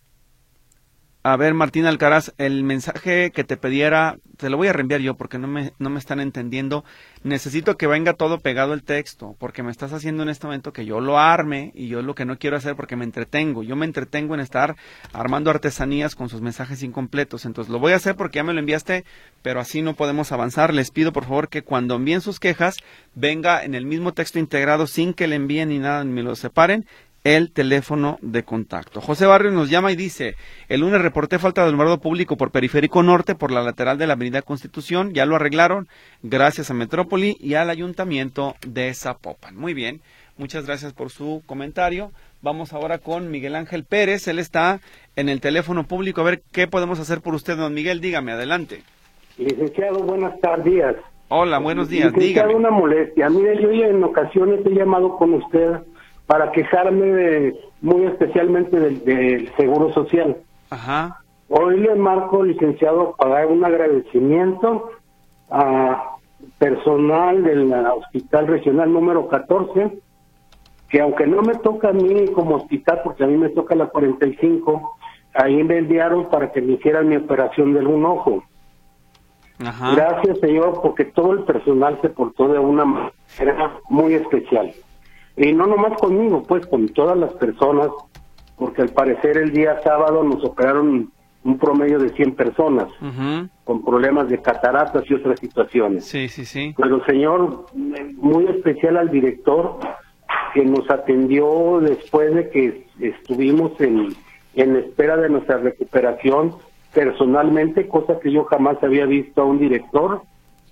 a ver, Martín Alcaraz, el mensaje que te pidiera, te lo voy a reenviar yo porque no me, no me están entendiendo. Necesito que venga todo pegado el texto, porque me estás haciendo en este momento que yo lo arme, y yo lo que no quiero hacer porque me entretengo. Yo me entretengo en estar armando artesanías con sus mensajes incompletos. Entonces lo voy a hacer porque ya me lo enviaste, pero así no podemos avanzar. Les pido por favor que cuando envíen sus quejas, venga en el mismo texto integrado sin que le envíen ni nada, ni me lo separen, el teléfono de contacto. José Barrios nos llama y dice, el lunes reporté falta de alumbrado público por Periférico Norte, por la lateral de la Avenida Constitución, ya lo arreglaron, gracias a Metrópoli y al Ayuntamiento de Zapopan. Muy bien, muchas gracias por su comentario. Vamos ahora con Miguel Ángel Pérez, él está en el teléfono público, a ver qué podemos hacer por usted, don Miguel, dígame, adelante. Licenciado, buenas tardes. Hola, buenos días, Licenciado, dígame. Una molestia, mire, yo ya en ocasiones he llamado con usted para quejarme de, muy especialmente del, del Seguro Social. Ajá. Hoy le marco, licenciado, para dar un agradecimiento a personal del Hospital Regional número catorce, que aunque no me toca a mí como hospital, porque a mí me toca la cuarenta y cinco, ahí me enviaron para que me hicieran mi operación del un ojo. Ajá. Gracias, señor, porque todo el personal se portó de una manera muy especial. Y no nomás conmigo, pues con todas las personas, porque al parecer el día sábado nos operaron un promedio de cien personas, uh-huh, con problemas de cataratas y otras situaciones. Sí, sí, sí. Pero señor, muy especial al director que nos atendió después de que estuvimos en, en espera de nuestra recuperación personalmente, cosa que yo jamás había visto a un director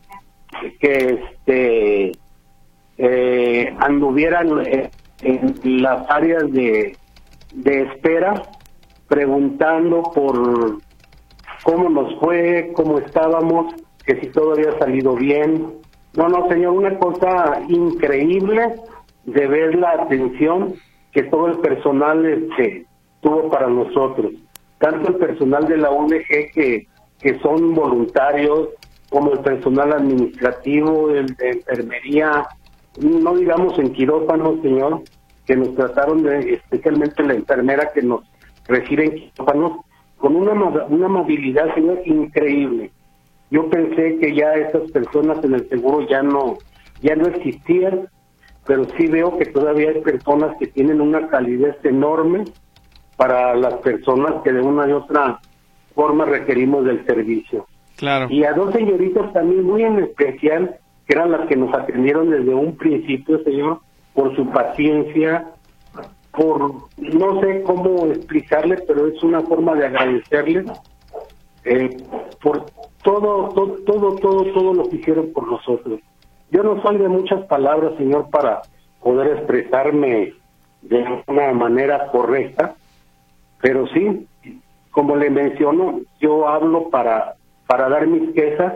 que este... Eh, anduvieran eh, en las áreas de, de espera preguntando por cómo nos fue, cómo estábamos, que si todo había salido bien. No, no, señor, una cosa increíble de ver la atención que todo el personal este, tuvo para nosotros. Tanto el personal de la U D G que, que son voluntarios, como el personal administrativo, el de enfermería, no digamos en quirófano, señor, que nos trataron de, especialmente la enfermera que nos recibe en quirófanos, con una, una amabilidad, señor, increíble. Yo pensé que ya esas personas en el seguro ya no, ya no existían, pero sí veo que todavía hay personas que tienen una calidez enorme para las personas que de una y otra forma requerimos del servicio. Claro. Y a dos señoritas también muy en especial, que eran las que nos atendieron desde un principio, señor, por su paciencia, por, no sé cómo explicarle, pero es una forma de agradecerles, eh, por todo, todo, todo, todo, todo lo que hicieron por nosotros. Yo no soy de muchas palabras, señor, para poder expresarme de una manera correcta, pero sí, como le menciono, yo hablo para, para dar mis quejas,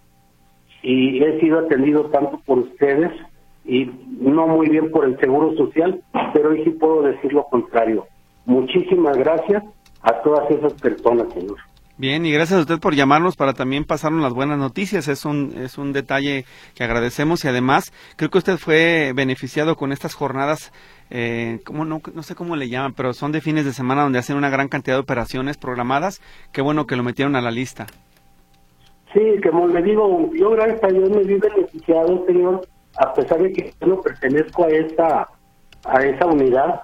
y he sido atendido tanto por ustedes y no muy bien por el Seguro Social, pero hoy sí puedo decir lo contrario. Muchísimas gracias a todas esas personas, señor. Bien, y gracias a usted por llamarnos para también pasarnos las buenas noticias. Es un es un detalle que agradecemos, y además creo que usted fue beneficiado con estas jornadas, eh, como no no sé cómo le llaman, pero son de fines de semana donde hacen una gran cantidad de operaciones programadas. Qué bueno que lo metieron a la lista. Sí, como le digo, yo gracias a Dios me vi beneficiado, señor, a pesar de que yo no pertenezco a esa a esa unidad,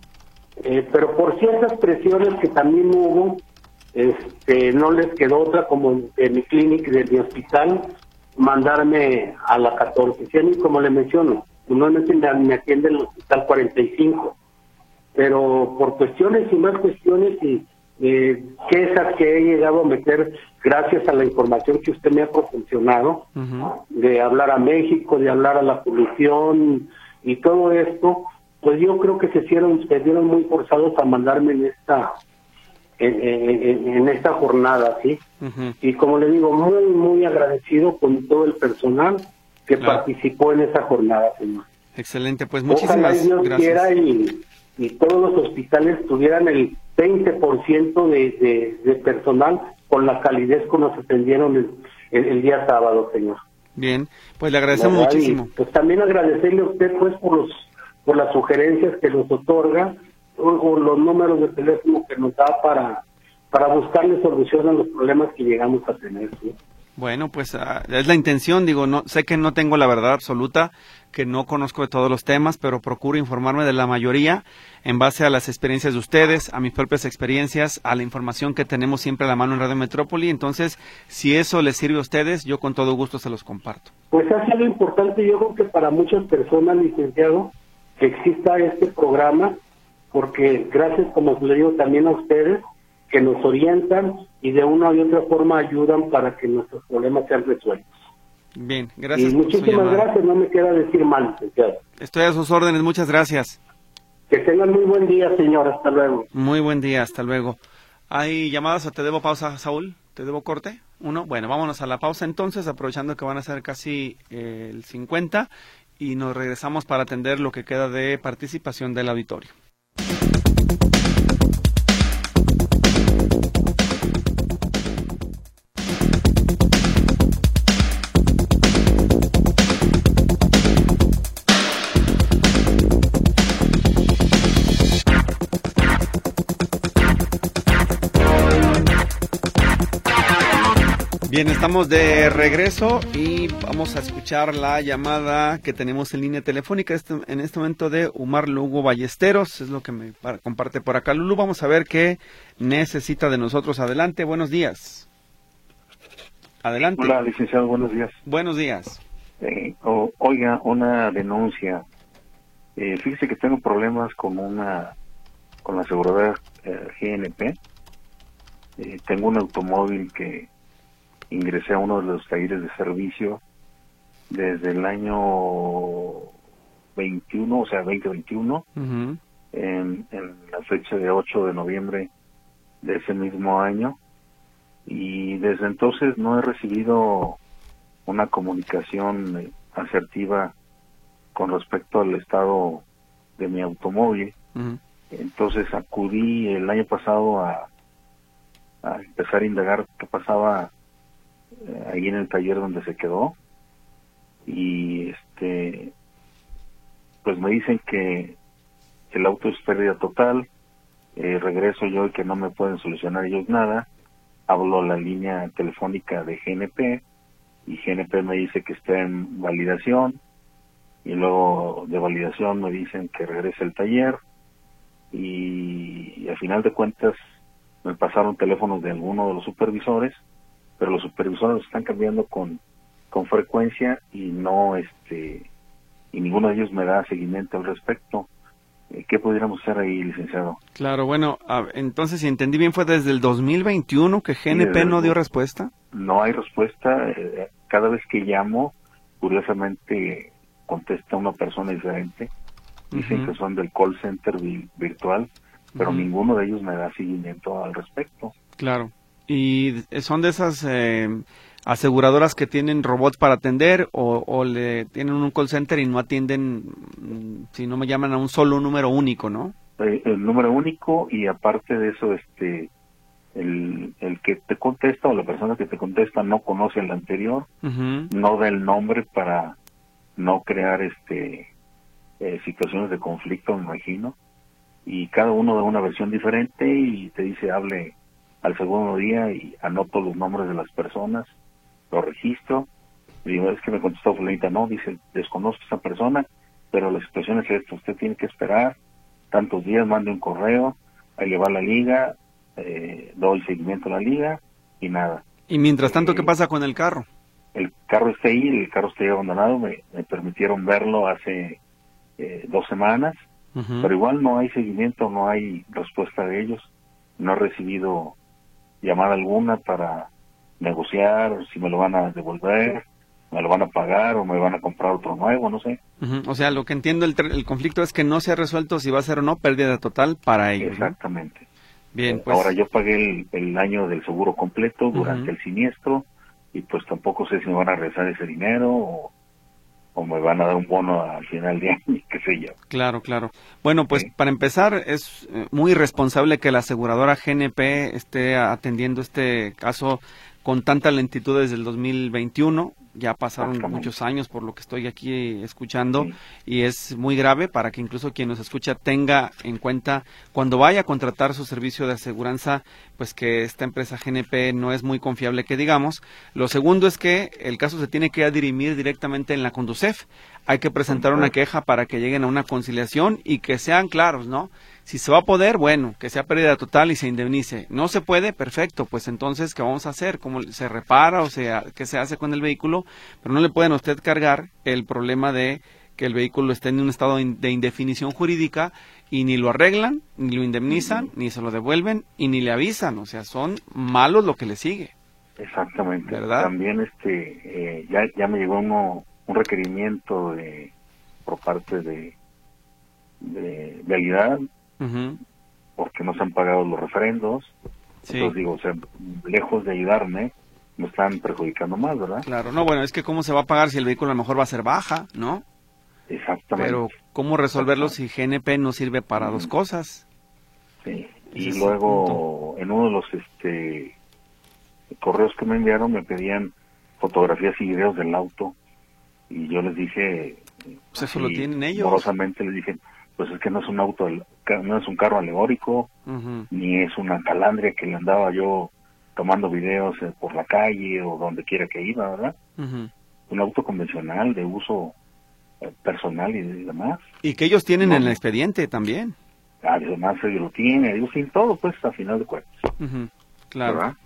eh, pero por ciertas presiones que también hubo, este, no les quedó otra, como en, en mi clínica, de mi hospital, mandarme a la catorce. Sí, a mí, como le menciono, normalmente me, me atiende en el hospital cuarenta y cinco, pero por cuestiones y más cuestiones y eh, quejas que he llegado a meter gracias a la información que usted me ha proporcionado, uh-huh. de hablar a México, de hablar a la población y todo esto, pues yo creo que se hicieron, se vieron muy forzados a mandarme en esta en, en, en esta jornada, ¿sí? Uh-huh. Y como le digo, muy, muy agradecido con todo el personal que claro. participó en esa jornada, señor. Excelente, pues muchísimas Ojalá Dios gracias. Quiera y, y todos los hospitales tuvieran el veinte por ciento de, de, de personal con la calidez que nos atendieron el, el, el día sábado, señor. Bien, pues le agradecemos muchísimo. Y, pues también agradecerle a usted pues por los por las sugerencias que nos otorga, o, o los números de teléfono que nos da para para buscarle solución a los problemas que llegamos a tener, ¿sí? Bueno, pues uh, es la intención, digo, no sé que no tengo la verdad absoluta, que no conozco de todos los temas, pero procuro informarme de la mayoría en base a las experiencias de ustedes, a mis propias experiencias, a la información que tenemos siempre a la mano en Radio Metrópoli. Entonces, si eso les sirve a ustedes, yo con todo gusto se los comparto. Pues ha sido importante, yo creo que para muchas personas, licenciado, que exista este programa, porque gracias, como le digo, también a ustedes, que nos orientan y de una u otra forma ayudan para que nuestros problemas sean resueltos. Bien, gracias. Y muchísimas gracias, no me queda decir mal, licenciado. Estoy a sus órdenes, muchas gracias. Que tengan muy buen día, señor, hasta luego. Muy buen día, hasta luego. ¿Hay llamadas o te debo pausa, Saúl? ¿Te debo corte? Uno, bueno, vámonos a la pausa entonces, aprovechando que van a ser casi eh, el cincuenta, y nos regresamos para atender lo que queda de participación del auditorio. Bien, estamos de regreso y vamos a escuchar la llamada que tenemos en línea telefónica este, en este momento de Umar Lugo Ballesteros, es lo que me comparte por acá. Lulu, vamos a ver qué necesita de nosotros. Adelante, buenos días. Adelante. Hola, licenciado, buenos días. Buenos días. Eh, o, oiga, una denuncia. Eh, fíjese que tengo problemas con una, con la aseguradora eh, G N P. Eh, tengo un automóvil que ingresé a uno de los talleres de servicio desde el año veintiuno, o sea, veinte veintiuno, uh-huh. en, en la fecha de ocho de noviembre de ese mismo año, y desde entonces no he recibido una comunicación asertiva con respecto al estado de mi automóvil. Uh-huh. Entonces acudí el año pasado a, a empezar a indagar qué pasaba ahí en el taller donde se quedó, y este pues me dicen que el auto es pérdida total. Eh, regreso yo y que no me pueden solucionar ellos nada. Hablo a la línea telefónica de G N P y G N P me dice que está en validación, y luego de validación me dicen que regrese al taller, y, y al final de cuentas me pasaron teléfonos de alguno de los supervisores pero los supervisores están cambiando con, con frecuencia y no, este, y ninguno de ellos me da seguimiento al respecto. ¿Qué pudiéramos hacer ahí, licenciado? Claro, bueno, a, entonces, si entendí bien, fue desde el dos mil veintiuno que G N P sí, no dio respuesta. No hay respuesta. Eh, cada vez que llamo, curiosamente contesta una persona diferente. Dicen uh-huh. que son del call center vi- virtual, pero uh-huh. ninguno de ellos me da seguimiento al respecto. Claro. ¿Y son de esas eh, aseguradoras que tienen robots para atender o, o le tienen un call center y no atienden, si no me llaman a un solo número único, ¿no? Eh, el número único, y aparte de eso, este el, el que te contesta o la persona que te contesta no conoce el anterior, uh-huh. no da el nombre para no crear este eh, situaciones de conflicto, me imagino, y cada uno da una versión diferente y te dice hable al segundo día y anoto los nombres de las personas, lo registro, y digo, es que me contestó fulanita, no, dice, desconozco a esa persona, pero la situación es esta, usted tiene que esperar tantos días, mande un correo, ahí le va la liga, eh, doy seguimiento a la liga y nada. Y mientras tanto, ¿qué eh, pasa con el carro? El carro está ahí, el carro está ahí abandonado, me, me permitieron verlo hace eh, dos semanas, uh-huh. pero igual no hay seguimiento, no hay respuesta de ellos, no he recibido llamada alguna para negociar si me lo van a devolver, me lo van a pagar o me van a comprar otro nuevo, no sé. Uh-huh. O sea, lo que entiendo, el, el conflicto es que no se ha resuelto si va a ser o no pérdida total para ellos. Exactamente. ¿No? Bien, pues... Ahora yo pagué el, el año del seguro completo durante uh-huh. el siniestro y pues tampoco sé si me van a regresar ese dinero o, o me van a dar un bono al final de año, qué sé yo. Claro, claro. Bueno, pues sí. para empezar, es muy irresponsable que la aseguradora G N P esté atendiendo este caso con tanta lentitud desde el dos mil veintiuno. Ya pasaron muchos años por lo que estoy aquí escuchando sí. y es muy grave para que incluso quien nos escucha tenga en cuenta cuando vaya a contratar su servicio de aseguranza, pues que esta empresa G N P no es muy confiable que digamos. Lo segundo es que el caso se tiene que dirimir directamente en la Conducef. Hay que presentar una queja para que lleguen a una conciliación y que sean claros, ¿no? Si se va a poder, bueno, que sea pérdida total y se indemnice. No se puede, perfecto, pues entonces, ¿qué vamos a hacer? ¿Cómo se repara o sea, qué se hace con el vehículo? Pero no le pueden a usted cargar el problema de que el vehículo esté en un estado de indefinición jurídica y ni lo arreglan, ni lo indemnizan, ni se lo devuelven y ni le avisan. O sea, son malos lo que le sigue. Exactamente. ¿Verdad? También este eh, ya ya me llegó uno, un requerimiento de por parte de de Vialidad. Uh-huh. Porque no se han pagado los refrendos, sí. Entonces digo, o sea, lejos de ayudarme, me están perjudicando más, ¿verdad? Claro, no, bueno, es que cómo se va a pagar si el vehículo a lo mejor va a ser baja, ¿no? Exactamente. Pero ¿cómo resolverlo si G N P no sirve para uh-huh. dos cosas? Sí, y Ese luego en uno de los este correos que me enviaron me pedían fotografías y videos del auto y yo les dije, pues eso lo tienen ellos. Amorosamente les dije, pues es que no es un auto, no es un carro alegórico, uh-huh. ni es una calandria que le andaba yo tomando videos por la calle o donde quiera que iba, ¿verdad? Uh-huh. Un auto convencional de uso personal y demás. Y que ellos tienen no, en el expediente también. Además ellos lo tienen, ellos tienen todo, pues, a final de cuentas. Uh-huh. Claro. ¿Verdad?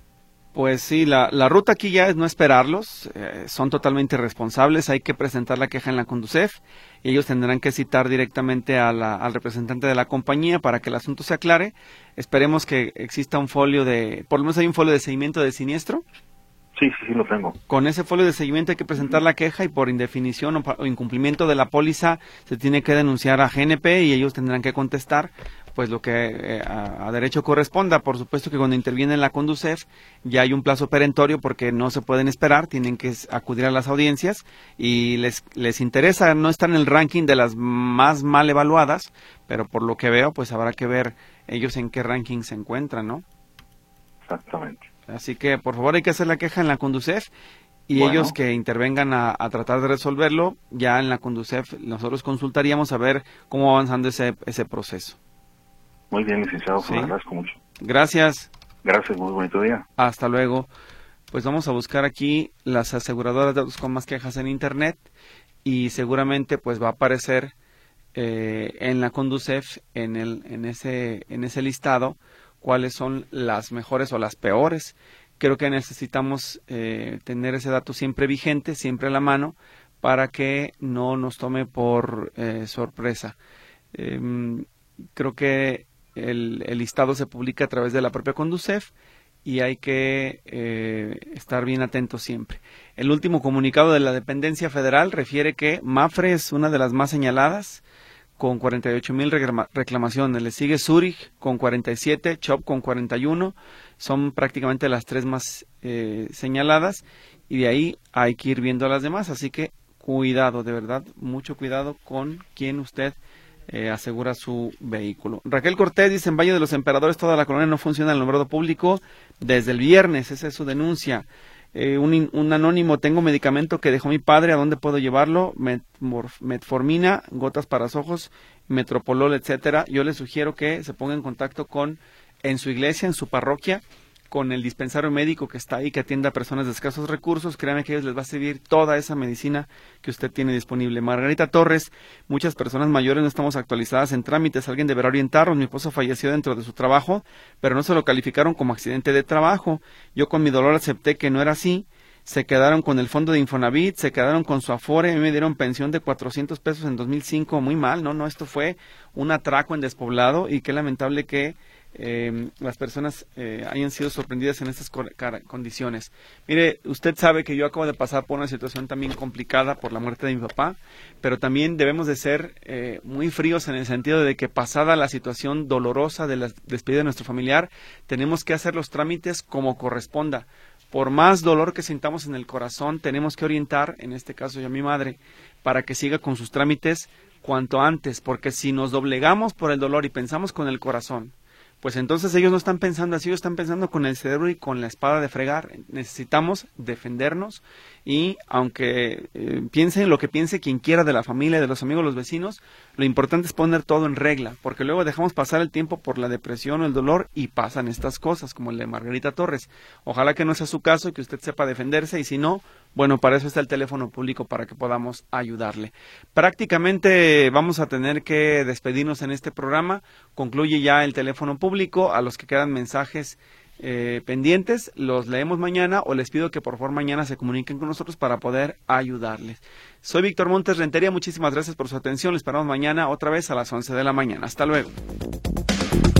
Pues sí, la, la ruta aquí ya es no esperarlos, eh, son totalmente responsables, hay que presentar la queja en la Conducef y ellos tendrán que citar directamente a la, al representante de la compañía para que el asunto se aclare. Esperemos que exista un folio de, por lo menos hay un folio de seguimiento de siniestro. Sí, sí, sí lo tengo. Con ese folio de seguimiento hay que presentar la queja y por indefinición o, o incumplimiento de la póliza se tiene que denunciar a G N P y ellos tendrán que contestar pues lo que eh, a, a derecho corresponda. Por supuesto que cuando interviene la Conducef ya hay un plazo perentorio porque no se pueden esperar, tienen que acudir a las audiencias y les les interesa, no estar en el ranking de las más mal evaluadas, pero por lo que veo pues habrá que ver ellos en qué ranking se encuentran, ¿no? Exactamente. Así que, por favor, hay que hacer la queja en la Conducef y bueno. ellos que intervengan a, a tratar de resolverlo, ya en la Conducef nosotros consultaríamos a ver cómo va avanzando ese, ese proceso. Muy bien, licenciado, ¿Sí? le agradezco mucho. Gracias. Gracias, muy bonito día. Hasta luego. Pues vamos a buscar aquí las aseguradoras de autos con más quejas en Internet y seguramente pues va a aparecer eh, en la Conducef, en, el, en, ese, en ese listado, cuáles son las mejores o las peores creo que necesitamos eh, tener ese dato siempre vigente, siempre a la mano, para que no nos tome por eh, sorpresa. Eh, creo que el, el listado se publica a través de la propia Conducef y hay que eh, estar bien atentos siempre. El último comunicado de la dependencia federal refiere que MAPFRE es una de las más señaladas, con cuarenta y ocho mil reclamaciones. Le sigue Zurich con cuarenta y siete, CHOP con cuarenta y uno. Son prácticamente las tres más eh, señaladas y de ahí hay que ir viendo a las demás. Así que cuidado, de verdad, mucho cuidado con quien usted eh, asegura su vehículo. Raquel Cortés dice: en Valle de los Emperadores toda la colonia no funciona el alumbrado público desde el viernes. Esa es su denuncia. Eh, un, un anónimo: tengo medicamento que dejó mi padre, ¿a dónde puedo llevarlo? Metmorf, metformina, gotas para los ojos, metropolol, etcétera. Yo les sugiero que se ponga en contacto con, en su iglesia, en su parroquia, con el dispensario médico que está ahí, que atienda a personas de escasos recursos. Créanme que a ellos les va a servir toda esa medicina que usted tiene disponible. Margarita Torres: muchas personas mayores no estamos actualizadas en trámites, alguien deberá orientarnos. Mi esposo falleció dentro de su trabajo, pero no se lo calificaron como accidente de trabajo. Yo con mi dolor acepté que no era así. Se quedaron con el fondo de Infonavit, se quedaron con su Afore, a mí me dieron pensión de cuatrocientos pesos en dos mil cinco, muy mal, ¿no? No, esto fue un atraco en despoblado y qué lamentable que Eh, las personas eh, hayan sido sorprendidas en estas condiciones. Mire, usted sabe que yo acabo de pasar por una situación también complicada por la muerte de mi papá, pero también debemos de ser eh, muy fríos en el sentido de que pasada la situación dolorosa de la despedida de nuestro familiar, tenemos que hacer los trámites como corresponda. Por más dolor que sintamos en el corazón, tenemos que orientar, en este caso yo a mi madre, para que siga con sus trámites cuanto antes, porque si nos doblegamos por el dolor y pensamos con el corazón, pues entonces ellos no están pensando así, ellos están pensando con el cerebro y con la espada de fregar. Necesitamos defendernos y aunque eh, piensen lo que piense quien quiera de la familia, de los amigos, los vecinos, lo importante es poner todo en regla, porque luego dejamos pasar el tiempo por la depresión o el dolor y pasan estas cosas, como el de Margarita Torres. Ojalá que no sea su caso y que usted sepa defenderse, y si no, bueno, para eso está el teléfono público, para que podamos ayudarle. Prácticamente vamos a tener que despedirnos en este programa. Concluye ya el teléfono público. A los que quedan mensajes eh, pendientes, los leemos mañana o les pido que por favor mañana se comuniquen con nosotros para poder ayudarles. Soy Víctor Montes Rentería, muchísimas gracias por su atención. Les esperamos mañana otra vez a las once de la mañana. Hasta luego.